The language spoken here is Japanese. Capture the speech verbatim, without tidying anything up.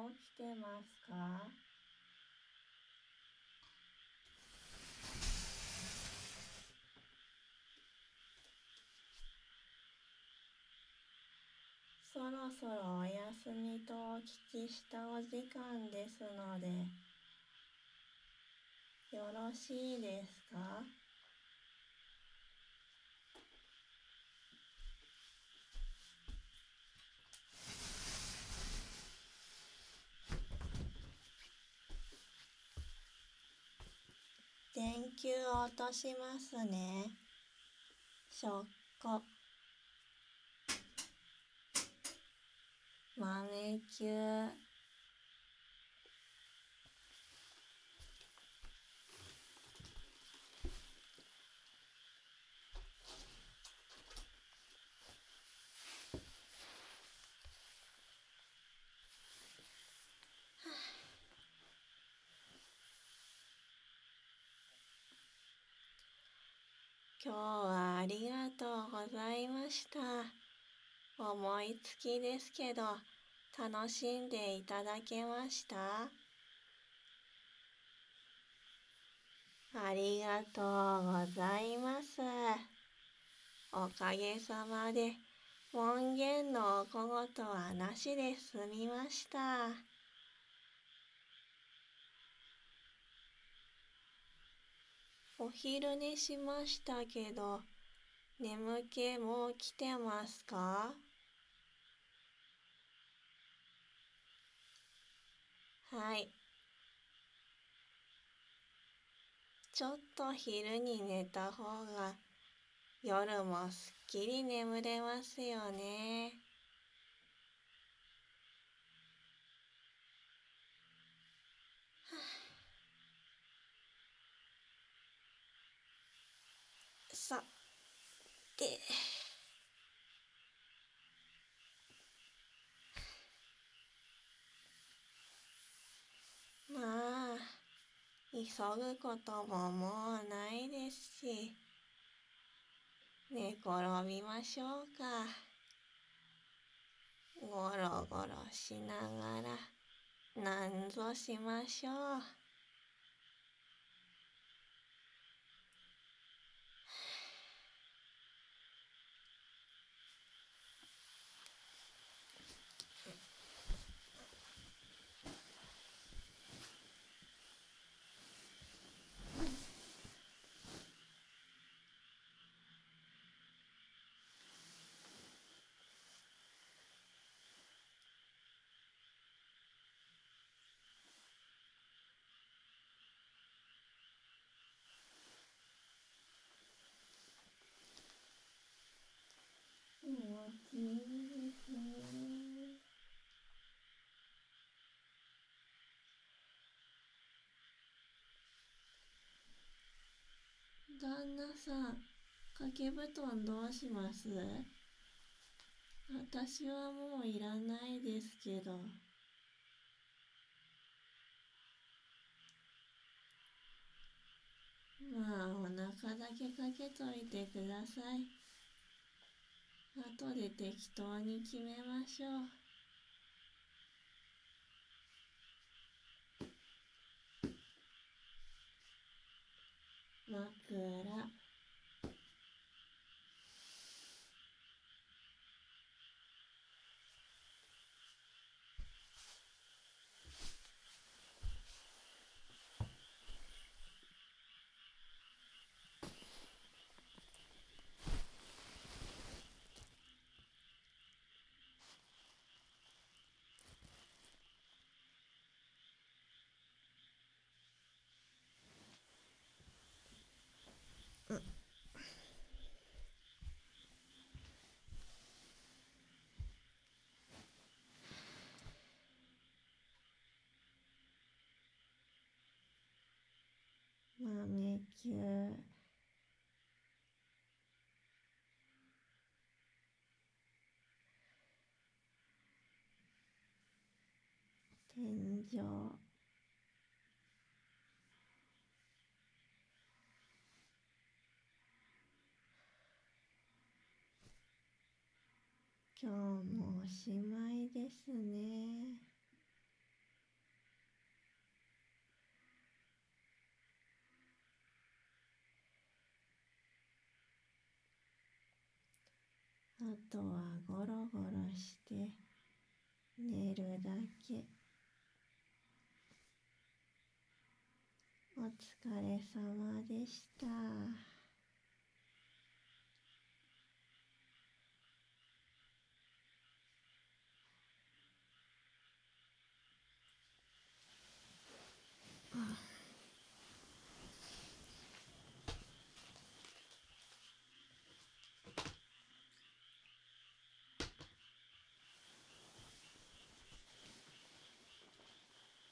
起きてますか？そろそろお休みとお聞きしたお時間ですので、よろしいですか？電球を落としますね。しょっこ。豆球。今日はありがとうございました。思いつきですけど、楽しんでいただけました？ありがとうございます。おかげさまで、門限のお小言はなしで済みました。お昼寝しましたけど、眠気もう来てますか？はい。ちょっと昼に寝た方が夜もすっきり眠れますよね。さて、まあ、急ぐことももうないですし、寝転びましょうか。ゴロゴロしながら、なんぞしましょう。気持ちいいですね。旦那さん、掛け布団どうします？私はもういらないですけど。まあ、お腹だけかけといてください。後で適当に決めましょう。枕。豆球。天井。今日もおしまいですね。 あとはゴロゴロして寝るだけ。お疲れ様でした。